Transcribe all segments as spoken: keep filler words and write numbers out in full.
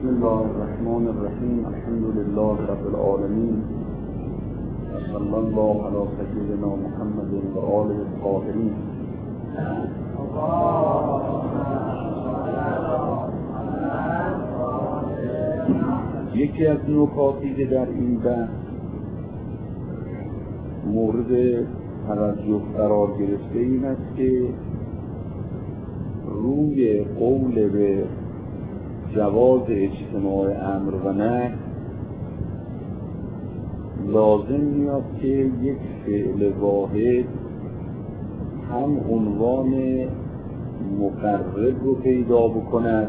بسم الله الرحمن الرحیم. الحمد لله رب العالمین و صلی الله علی سیدنا محمد و آله الطاهرین. یکی از نکاتی که در این بحث مورد توجه قرار گرفته این است که روی قول به جواز اجتماع امر و نهی لازم میاد که یک فعل واحد هم عنوان مقرب رو پیدا بکند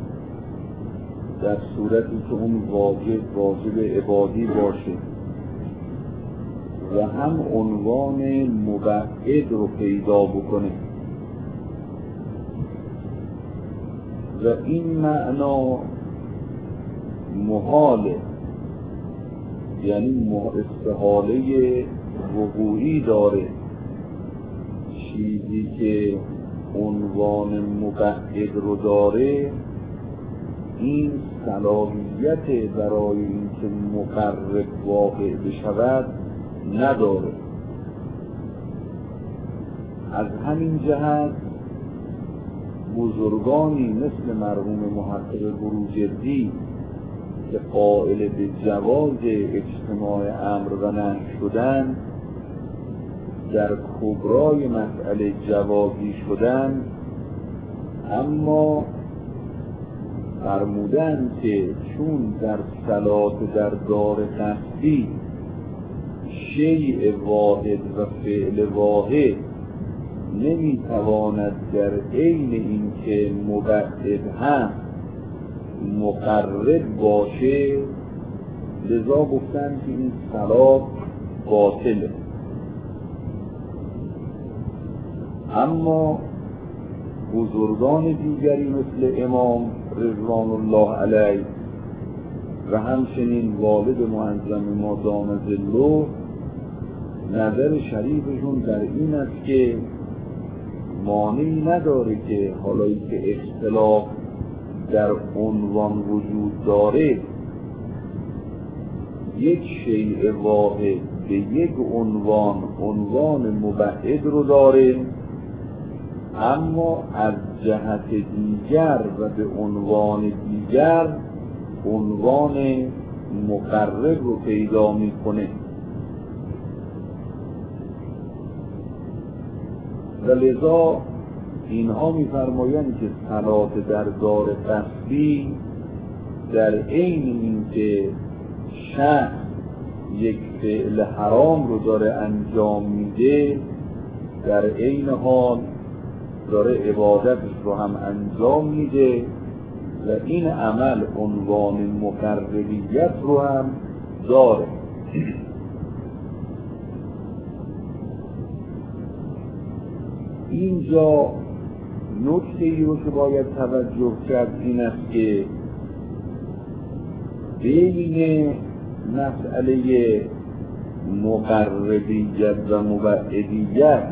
در صورتی که اون واجب واجب عبادی باشه و هم عنوان مبعد رو پیدا بکنه و این معنا محاله، یعنی استحاله وقوعی داره. چیزی که عنوان مبعد رو داره این صلاحیت برای اینکه مقرب واقع بشود نداره. از همین جهت بزرگانی مثل مرحوم محقق بروجردی که قائل به جواز اجتماع امر و نهی شدن، در کبرای مسئله جوازی شدن، اما فرمودن که چون در صلات در دار قصدی شیء واحد و فعل واحد نمیتواند در عین اینکه مبعد هم مقرب باشه، لذا گفتن که این صلات باطله. اما بزرگان دیگری مثل امام رضوان الله علیه و همچنین والد معظم ما دام ظله، نظر شریفشون در این است که مانعی نداره که حالایی که اختلاف در عنوان وجود داره، یک شیء واحد به یک عنوان عنوان مبعد رو داره، اما از جهت دیگر و به عنوان دیگر عنوان مقرب رو پیدا میکنه. و لذا اینها میفرمایند که صلات در دار قصدی در عین اینکه شخص یک فعل حرام رو داره انجام میده، در عین حال داره عبادتش رو هم انجام میده و این عمل عنوان مقربیت رو هم داره. اینجا نکته ای رو که باید توجه کرد این است که بین مسئله مقربیت و مبعدیت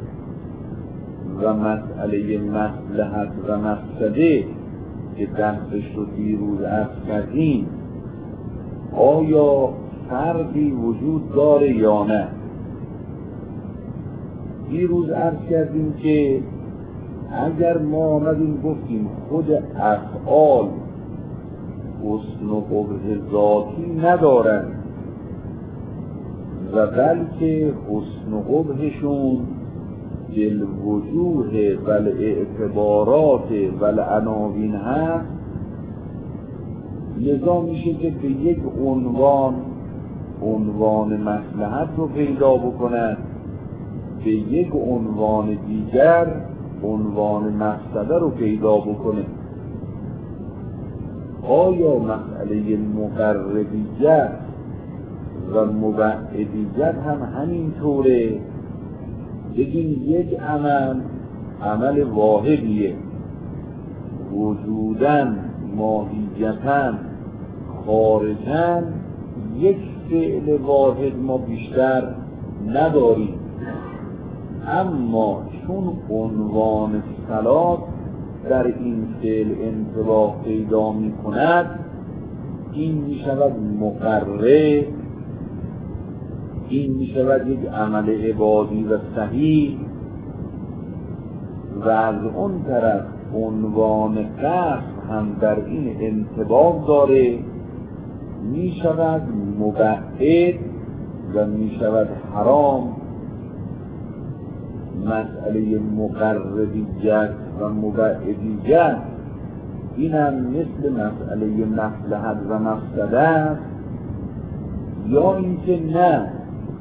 و مسئله مصلحت و مفسده که بحثش رو دیروز عرض کردیم آیا فرقی وجود داره یا نه؟ دیروز عرض کردیم که اگر ما آمدیم گفتیم خود افعال حسن و قبح ذاتی ندارن و بلکه حسن و قبحشون بالوجوه و الاعتبارات و العناوین هست، لذا میشه که به یک عنوان عنوان مصلحت رو پیدا بکنن، به یک عنوان دیگر عنوان مفسده رو پیدا بکنه. آیا مسئله مقربیت و مبعدیت هم همین طوره؟ بگیم یک عمل عمل واحدیه، وجوداً ماهیتاً خارجاً یک فعل واحد ما بیشتر نداریم، اما چون عنوان صلات در این فعل انطباق پیدا می کند این می شود مقرر، این می شود یک عمل عبادی و صحیح، و از اون طرف عنوان قصد هم در این انطباق داره، می شود مبعد و می شود حرام. مسئله مقربیت و مبعدیت این هم مثل مسئله مصلحت و مفسده است، یا اینکه نه،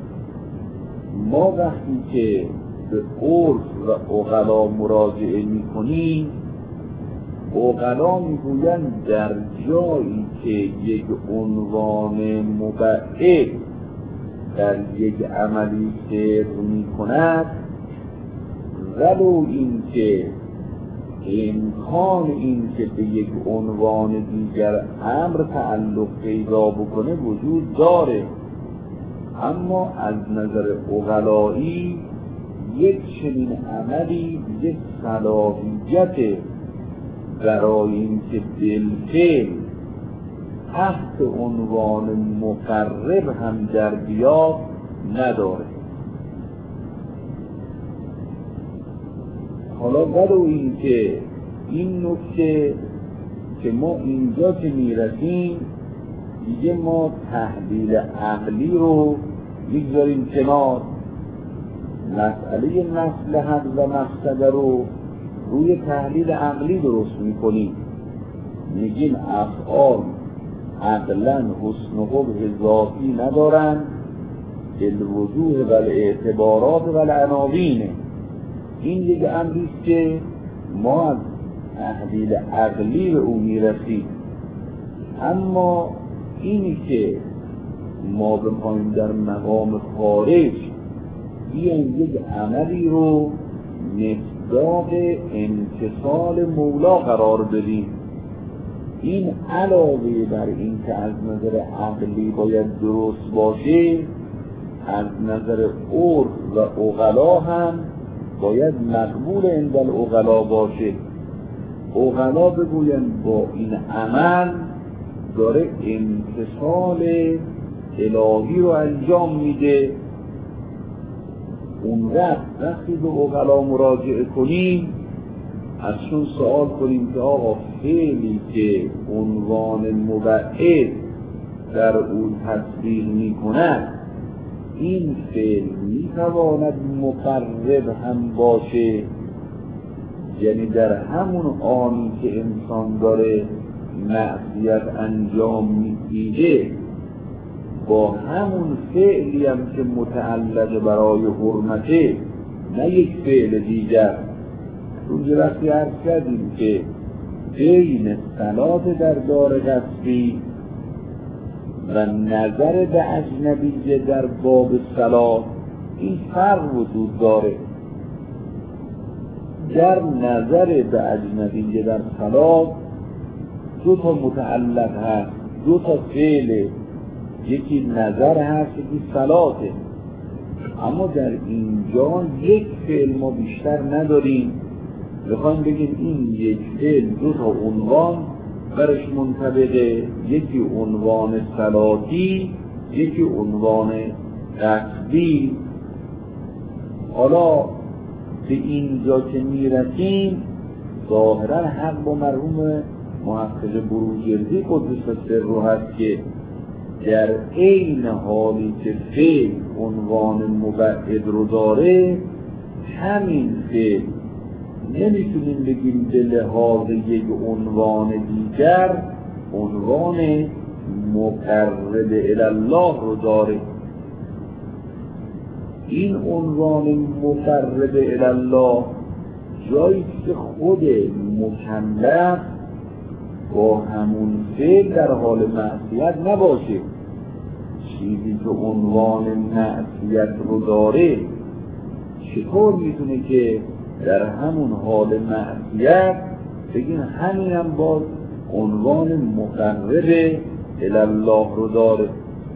ما وقتی که به عرف و عقلا مراجعه میکنیم، عقلا میگویند در جایی که یک عنوان مبعد در یک عملی صدق میکند، ولو این که امکان این که به یک عنوان دیگر امر تعلق پیدا بکنه وجود داره، اما از نظر عقلایی یک چنین عملی یک صلاحیت برای این که بالفعل تحت عنوان مقرب هم در بیاد نداره. حالا ولو این که این نکته که ما اینجا که میرسیم دیگه ما تحلیل عقلی رو میگذاریم کنار، مسئله مصلحت و مفسده رو روی تحلیل عقلی درست میکنیم، میگیم افعال عقلا حسن و قبح ذاتی ندارن، الوجوه و الاعتبارات و العناوین. این یک امریست که ما از تحلیل عقلی به او میرسیم، اما اینی که ما بخوایم در مقام خارج بیایم یک عملی رو مصداق امتثال مولا قرار بدیم، این علاوه بر این که از نظر عقلی باید درست باشه، از نظر عرف و عقلا هم باید مقبول عند العقلا باشه. عقلا بگویند با این عمل داره امتثال الهی رو انجام میده. اون وقت وقتی به عقلا مراجعه کنیم ازشون سوال کنیم که آقا فعلی که عنوان مبعد در اون تصدیق میکند، این فعل میتواند مقرب هم باشه؟ یعنی در همون آنی که انسان داره معصیت انجام میده، با همون فعلی هم که متعلق برای حرمته، نه یک فعل دیگر. اونجا وقتی عرض کردیم که بین صلات در دار غصبی و نظر به اجنبیه در باب صلات این فرق وجود داره. در نظر به اجنبیه در صلات دو تا متعلق هست، دو تا فعل، یکی نظر هست یکی صلاته. اما در اینجا یک فعل ما بیشتر نداریم، بخوایم بگیم این یک فعل دو تا عنوان برش منطبقه، یکی عنوان صلاتی یکی عنوان قصدی. حالا به اینجا که میرسیم ظاهرا حق با مرحوم محقق بروجردی قدس سره هست که در عین حالی که فعل عنوان مبعد رو داره، همین فعل نمیتونیم بگیم به لحاظ یک عنوان دیگر عنوان مقرب الله رو داره. این عنوان مقرب الله جایی که خود مکلف با همون فعل در حال معصیت نباشه، چیزی که عنوان معصیت رو داره چطور میتونه که در همون حال معصیت بگیم همین هم باز عنوان مقرب الله رو داره؟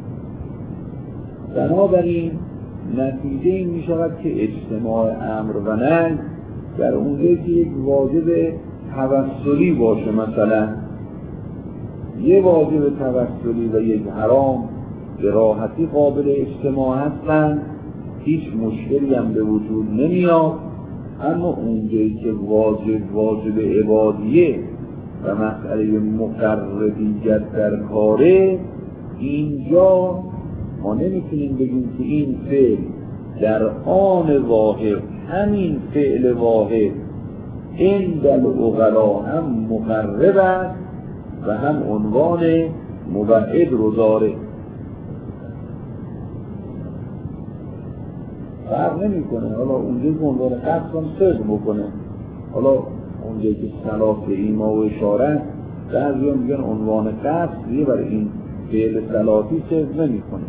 بنابراین نتیجه این می شود که اجتماع امر و نهی در اونجایی که یک واجب توسلی باشه، مثلا یه واجب توسلی و یک حرام به راحتی قابل اجتماع هستن، هیچ مشکلی هم به وجود نمیاد. اما اونجایی که واجب واجب عبادیه و مسئله مقربیت در کاره، اینجا ما نمیتونیم بگیم که این فعل در آن واحد، همین فعل واحد عند العقلا هم مقرب است و هم عنوان مبعد رو داره. فرق نمی کنه. حالا اونجایی که عنوان قصد هم صدق بکنه، حالا اونجایی که صلاح به ایما و اشاره، بعضی هم میگن عنوان قصد دیگه برای این فعل صلاحی صدق نمی کنه.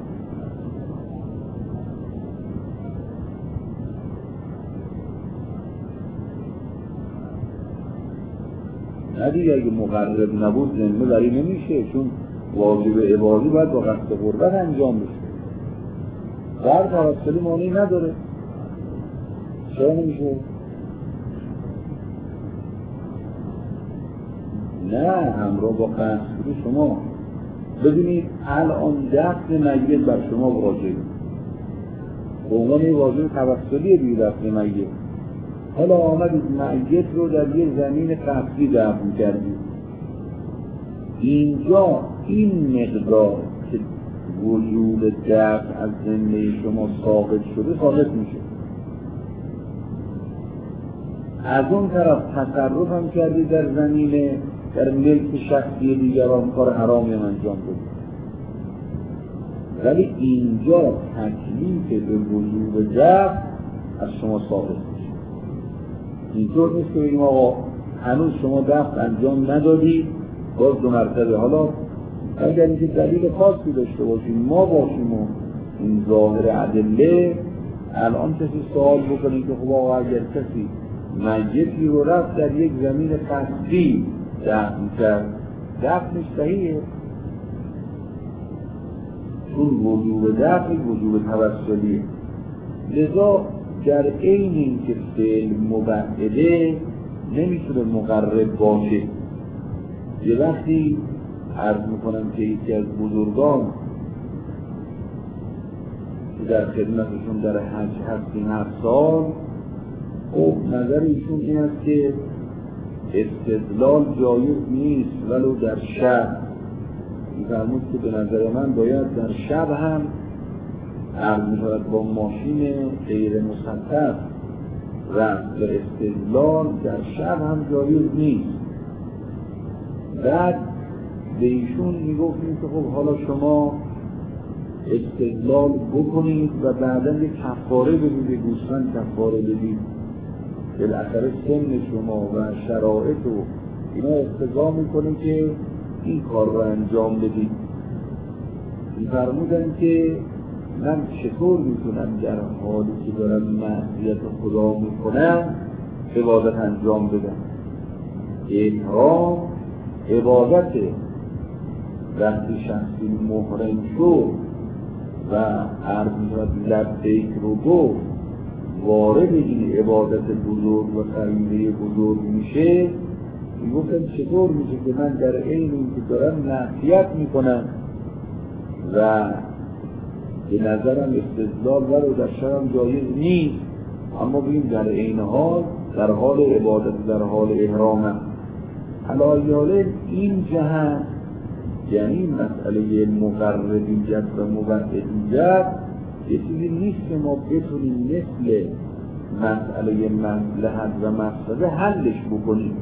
نه دیگه اگه مقرب نبود ذمه بری نمیشه، چون واجب عبادی باید با قصد قربت انجام بشه. در توسلی معنی نداره. چرا نمیشه؟ نه، همراه با قصد شما ببینید الان دست میت بر شما واجب، به عنوان واجب توسلی بی دست میت. حالا آمدید میت رو در یه زمین قصدی دفن کردید. اینجا این مقدار که وجود دفع از زنده شما ثابت شده ثابت میشه. از اون طرف تصرف هم کردید در زمین، در ملک شخصی دیگران، کار حرامی هم انجام بدید. ولی اینجا تکلیف به وجود دفع از شما ثابت میشه. اینطور نیست که بگیم آقا هنوز شما دفع انجام ندادید، باز دو مرتبه. حالا اگر اینکه دلیل خاصی داشته باشیم، ما باشیم و این ظاهر ادله، الان کسی سوال بکنیم که خب آقا اگر کسی میتی رو رفت در یک زمین قصدی دفن کرد، دفنش صحیحه؟ چون وجوب دفن وجوب توسلیه. لذا در عین اینکه فعل مبعده نمیتونه مقرب باشه. یه وقتی عرض میکنم که یکی از بزرگان که در خدمتشون در حج هستیم هر سال، خب نظر ایشون این است که استدلال جایز نیست ولو در شب. میفرمود که به نظر من باید در شب هم عرض میشود با ماشین غیر مسطح رفت و استدلال در شب هم جایز نیست. بعد به ایشون میگفتیم که خب حالا شما استدلال بکنید و بعدا یک کفاره بدید، گوسفند کفاره بدید، بالاخره سن شما و شرایط و اینا اقتضا میکنه که این کار رو انجام بدید. میفرمودن که من چطور میتونم در حالی که دارم معصیت خدا میکنم عبادت انجام بدم؟ احرام عبادته. وقتی شخصی محرم شد و عرض میشود لبیک رو گفت، وارد این عبادت بزرگ و خریده بزرگ میشه. میگفتم چطور میشه که من در عین اینکه دارم معصیت میکنم و به نظرم استدلال ولو در شرم جایز نیست، اما ببین در عین حال در حال عبادت، در حال احرامم. حالا این جهت یعنی مسئله مقربیت و مبعدیت یه چیزی نیست که ما بتونیم مثل مسئله مصلحت و مفسده حلش بکنیم.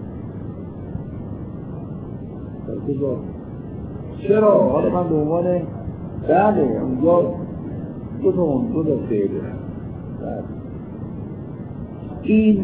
چرا؟ حالا من به عنوان بله اونجا دو تا اون دو تا فعله این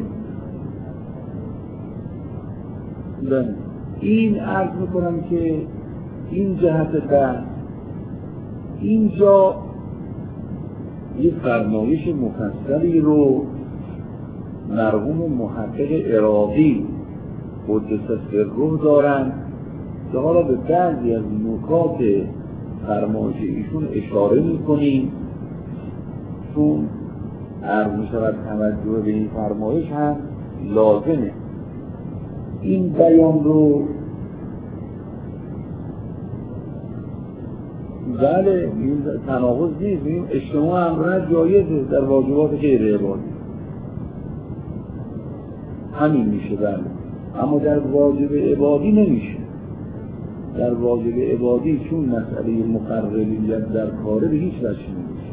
بله این عرض میکنم که این جهت بحث اینجا یه فرمایش مفصلی رو مرحوم محقق عراقی قدس سره دارن که حالا به بعضی از نکات فرمایش ایشون اشاره میکنیم، چون عرض میشود توجه به این فرمایش هم لازمه. این بیان رو بله این تناقض نیست، این اجتماع امرونه جایزه در واجبات غیر عبادی، همین میشه بله، اما در واجب عبادی نمیشه. در واجب عبادی چون مسئله مقرریت در کاره به هیچ وجه نمیشه،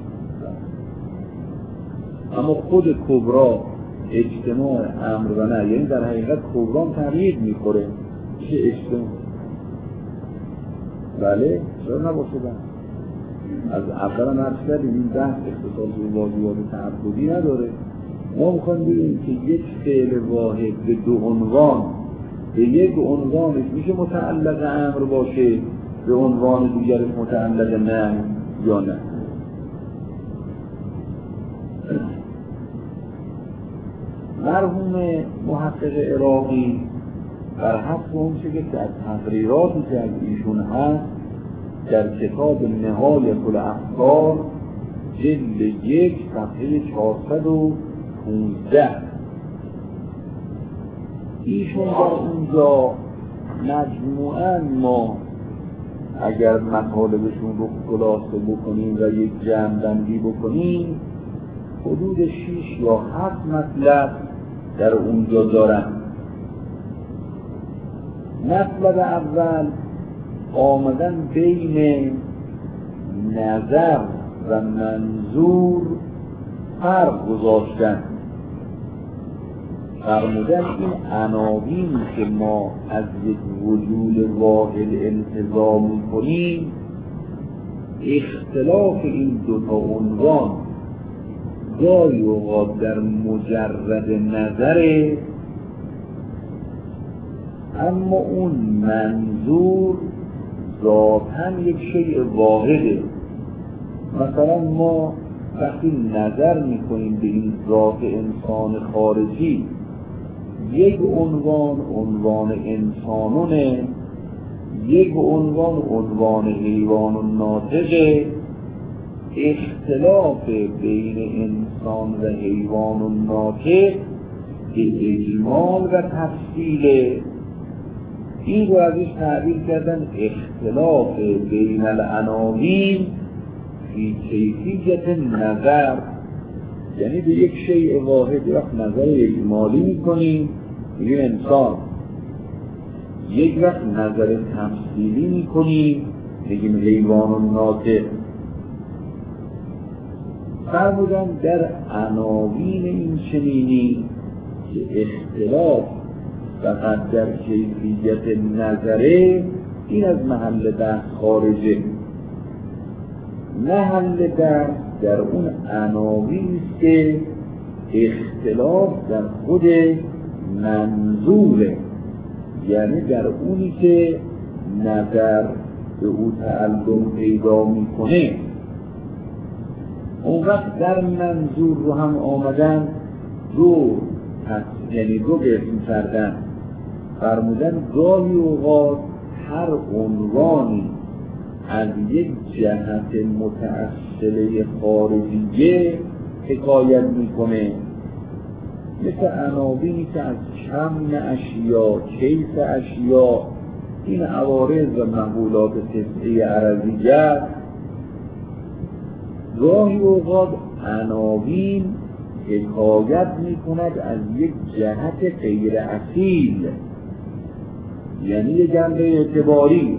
اما خود کبرا اجتماع امر و نه، یعنی در حقیقت کبرا تغییر میخوره چه اجتماع بله چرا نباشه. از اول هم عرض کردیم این بحث اختصاص به واجبات تعبدی نداره، ما میخوایم بگیم که یک فعل واحد به دو عنوان، به یک عنوانش میشه متعلق امر باشه، به عنوان دیگرش متعلق نه یا نه. مرحوم محقق عراقی بر حسب اون چه که از تقریراتی که از ایشون هست در کتاب نهایت الافکار جلد یک صفحه چهارصد و پانزده ایشون در اونجا مجموعاً ما اگر مطالبشون رو خلاصه بکنیم و یک جمع بندی بکنیم حدود شش یا هفت مطلب در اونجا دارن. مطلب اول آمدن بین نظر و منظور فرق گذاشتن، فرمودن این عناوینی که ما از یک وجود واحد انتزاع می‌کنیم اختلاف این دوتا عنوان گاهی اوقات در مجرد نظره، اما اون منظور ذاتاً یک شیء واحده. مثلا ما وقتی نظر میکنیم به این ذات انسان خارجی یک عنوان عنوان انسانونه، یک عنوان عنوان حیوان و ناطقه. اختلاف بین انسان و حیوان و ناطق به اجمال و تفصیل این رو ازش تعبیر کردن اختلاف بین العناوین فی کیفیت نظر، یعنی به یک شیء واحد وقت نظر اجمالی میکنیم میگیم انسان، یک وقت نظر تفصیلی میکنیم میگیم حیوان و ناطق. فرمودن در عناوین این چنینی که اختلاف فقط در کیفیت نظره این از محل بحث خارجه. محل بحث در اون عناوین است که اختلاف در خود منظوره، یعنی در اونی که نظر به او تعلق پیدا میکنه. اون وقت در منظور رو هم آمدن دو یعنی دو قسم کردن. فرمودن گاهی اوقات هر عنوانی از یک جهت متأصله خارجیه حکایت میکنه، مثل عناوینی که از کم اشیا، کیف اشیا، این عوارض و مقولات تسعه عرضیه. گاهی اوقات عناوین حکایت میکند از یک جهت غیر اصیل، یعنی یک جنبه اعتباری.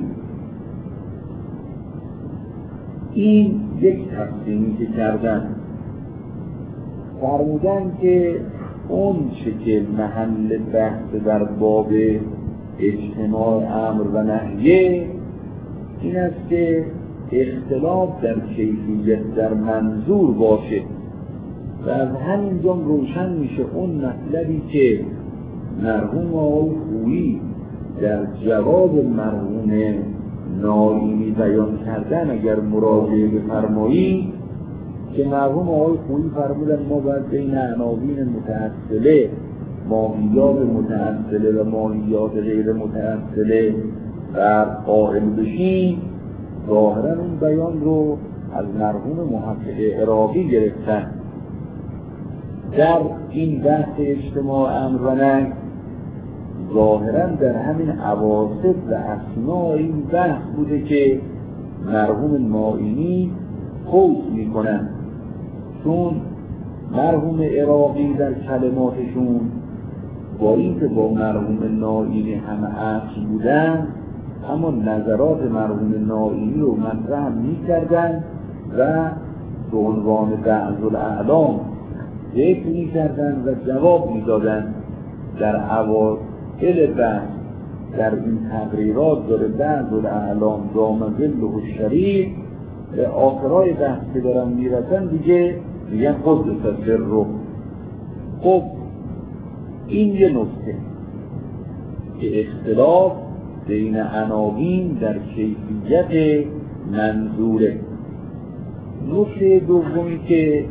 این یک تقسیمی که کردن. فرمودن که اون چه که محل بحث در باب اجتماع امر و نهیه این است که اختلاف در کیفیت در منظور باشه و از همینجا روشن میشه اون مطلبی که مرحوم آقای خویی در جواب مرحوم ناینی بیان کردن اگر مراجعه بفرمایید که مرحوم آقای خویی فرمودن ما باید بین عناوین متأصله، ماهیات متأصله و ماهیات غیر متأصله بر قائل بشیم. ظاهرا اون بیان رو از مرحوم محقق عراقی گرفتن. در این بحث اجتماع امر و نهی ظاهراً در همین اواسط و اثناء این بحث بوده که مرحوم نائینی قوس میکنن، چون مرحوم عراقی در کلماتشون با اینکه با مرحوم نائینی همه اصل بودن، اما نظرات مرحوم نائینی رو مطرح میکردن و به عنوان بعض الاعلام ذکر میکردن و جواب میدادن. در اوائل بحث در این تقریرات داره بعض الاعلام دام ظله الشریف، به آخرای بحث که دارن میرسن دیگه میگن قدس سره. خب این یه نکته که اختلاف بین عناوین در کیفیت منظوره. نکته دومی که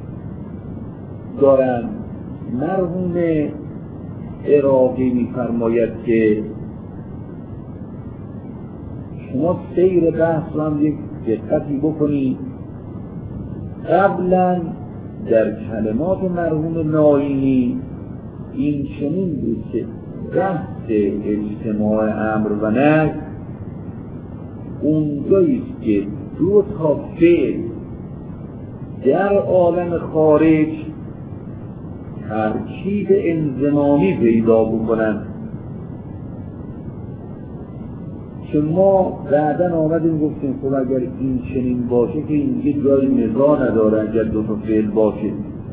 دارن مرحوم عراقی میفرماید که شما سیر بحث رو هم یک دقتی بکنید. قبلا در کلمات مرحوم نائینی این چنین بود که بحث اجتماع امر و نهی اونجاییست که دو تا فعل در عالم خارج ترکیب انضمامی پیدا بکنن، که ما بعداً آمدیم گفتیم خب اگر این چنین باشه که این دیگه جای نزاع نداره اگر دو تا فعل باشه.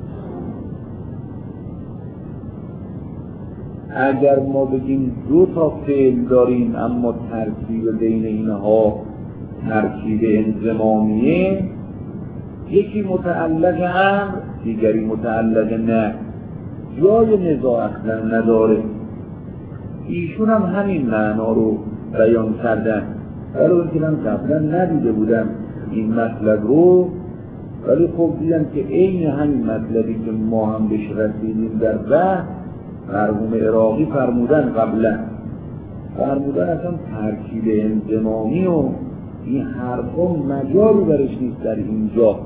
اگر ما بگیم دو تا فعل داریم اما ترکیب بین اینها ترکیب انضمامیه، یکی متعلق امر دیگری متعلق نه، جای نزاع اصلا نداره. ایشون هم همین معنا رو بیان کردن، ولی اینکه من قبلا ندیده بودم این مطلب رو، ولی خب دیدم که عین همین مطلبی که ما هم بهش رسیدیم در بحث مرحوم عراقی فرمودن. قبلا فرمودن اصلا ترکیب انضمامی و این حرفا مجالی برش نیست در اینجا.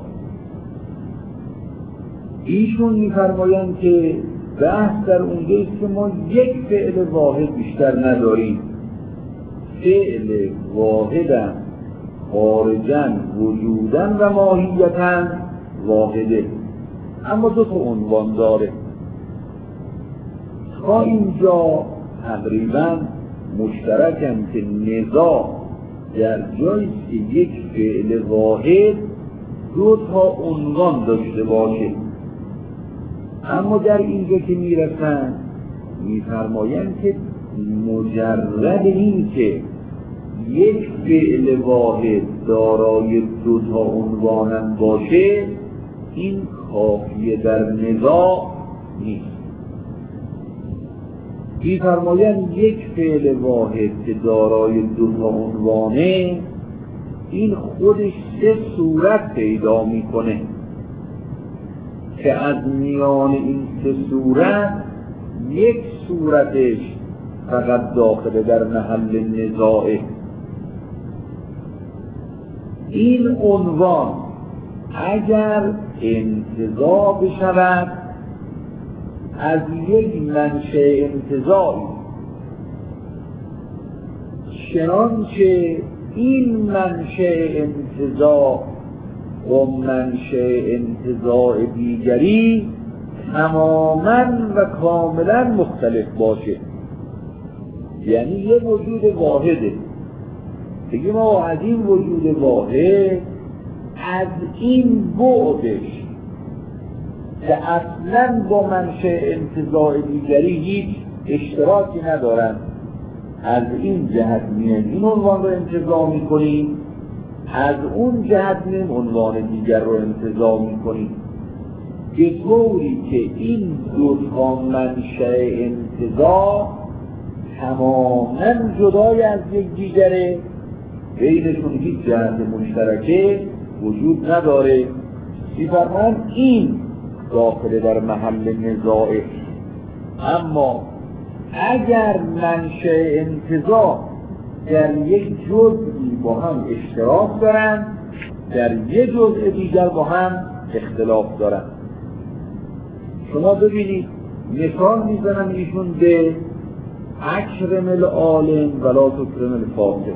ایشون میفرمایند که بحث در اونجاییست که ما یک فعل واحد بیشتر نداریم، فعل واحدن خارجن وجودن و ماهیتن واحده، اما دو تا عنوان داره. تا اینجا تقریبا مشترکن که نزاع در جاییست که یک فعل واحد دو تا عنوان داشته باشه. اما در اینجا که میرسن میفرمایند که مجرد این که یک فعل واحد دارای دو تا عنوان باشه این کافیه در نزاع نیست. میفرمایند یک فعل واحد که دارای دو تا عنوانه این خودش سه صورت پیدا میکنه که از میان این سه صورت یک صورتش فقط داخل در محل نزاعه. این عنوان اگر انتزاع بشود از یک منشأ انتزاعی، چنانچه این منشأ انتزاع و منشأ انتزاع دیگری تماماً و کاملاً مختلف باشه. یعنی یه وجود واحده، بگیم ما از این وجود واحد از این بعدش که اصلاً با منشأ انتزاع دیگری هیچ اشتراکی ندارن، از این جهت میان این عنوان رو انتزاع میکنیم، از اون جهت میان عنوان دیگر رو انتزاع میکنیم، به طوری که این دو تا منشأ انتزاع تماماً جدای از یک دیگره، بینشون هیچ جهت مشترکه وجود نداره. می‌فرمایند این داخل در محل نزاعه. اما اگر منشأ انتزاع در یک جزئی با هم اشتراک دارن، در یک جزء دیگر با هم اختلاف دارن. شما ببینید مثال میزنم ایشون به اکرم العالم ولا تکرم الفاقه.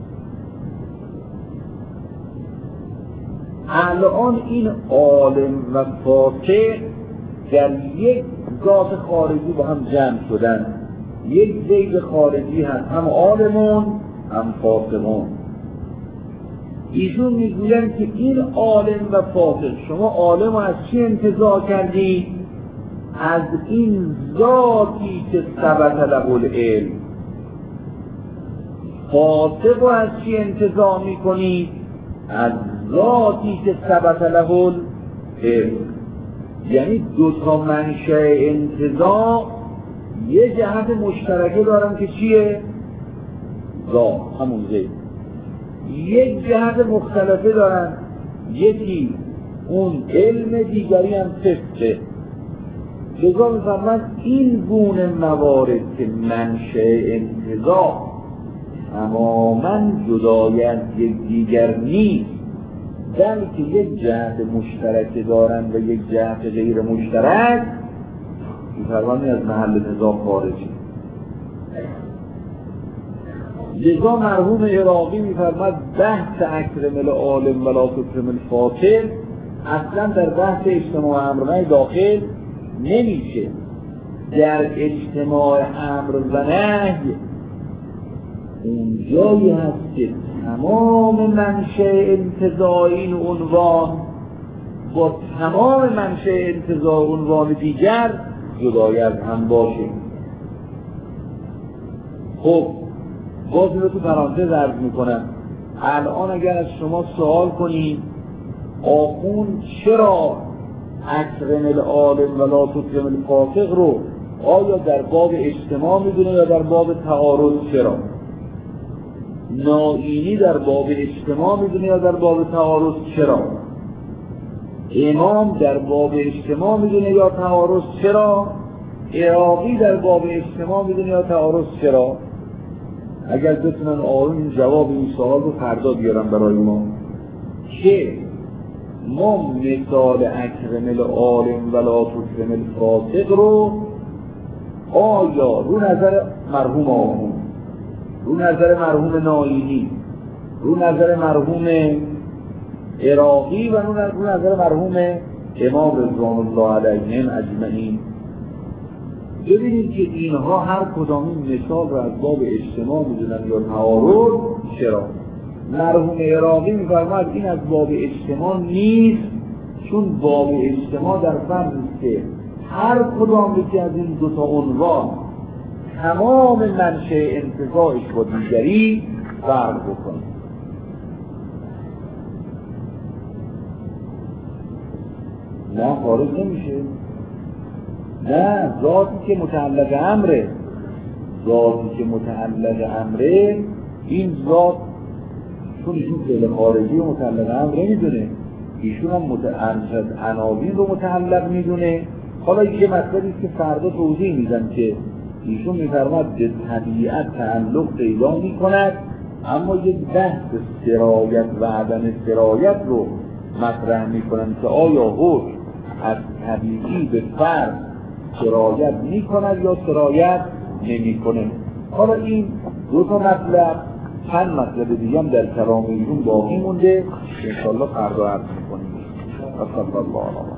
الان این عالم و فاقه در یک ذات خارجی با هم جمع شدن، یک زید خارجی هست، هم عالمون هم فاقهون. ایشون میگویند که این عالم و فاقه، شما عالم رو از چی انتزاع کردید؟ از این ذاتی که ثبت له العلم. فاقه رو از چی انتزاع میکنید؟ از ذاتی که ثبت له العلم. یعنی دو تا منشأ انتزاع یه جهت مشترکه دارن که چیه؟ ذات، همون زید. یک جهت مختلفه دارن، یکی اون علم، دیگری هم فقه. لذا می‌فرماید این گونه موارد که منشأ انتزاع تماماً جدای از یک دیگر نیست، بلکه یک جهت مشترک دارند و یک جهت غیر مشترک، می‌فرماید از محل نزاع خارجی. لذا مرحوم عراقی می‌فرماید بحث اکرم العالم ولا تکرم الفاقه اصلا در بحث اجتماع امر داخل نمیشه. در اجتماع امر و نهی اونجایی هست که تمام منشأ انتزاع این عنوان با تمام منشأ انتزاع عنوان دیگر جدای از هم باشه. خب باز این رو تو پرانتز عرض میکنم. الان اگر از شما سوال کنیم آخوند چرا اکرم العالم ولا تکرم الفاسق رو آیا در باب اجتماع میدونه یا در باب تعارض؟ چرا نائینی در باب اجتماع میدونه یا در باب تعارض؟ چرا امام در باب اجتماع میدونه یا تعارض؟ چرا عراقی در باب اجتماع میدونه یا تعارض؟ چرا؟ اگر بتونن آقایون این جواب این سوال رو فردا بیارن برای ما که ما مثال اکرم العالم ولا تکرم الفاسق رو آیا رو نظر مرحوم آخوند، رو نظر مرحوم نائینی، رو نظر مرحوم عراقی و رو نظر مرحوم امام رضوان الله علیهم اجمعین ببینید که اینها هر کدام این مثال رو از باب اجتماع میدونن یا تعارض؟ چرا؟ مرحوم عراقی میفرماید این از باب اجتماع نیست، چون باب اجتماع در فرض است که هر کدام یکی از این دو تا عنوان تمام منشأ انتزاعش با دیگری فرق بکنه. نه خارج نمیشه. نه، ذاتی که متعلق امره، ذاتی که متعلق امره، این ذات چون ایشون فعل خارجی و متعلق امر نمیدونه، ایشون هم متعلق عناوین رو متعلق میدونه. حالا یه مطلبی که فردا توضیح میدم که ایشون میفرماد به طبیعت تعلق پیدا میکند، اما یک بحث سرایت و عدم سرایت رو مطرح میکنن که آیا حکم از طبیعی به فرد سرایت میکند یا سرایت نمیکنه. حالا این دو تا مطلب، چند مطلب دیگه هم در کلام ایشون باقی مونده، انشاءالله فردا عرض میکنیم. صلی الله علیه و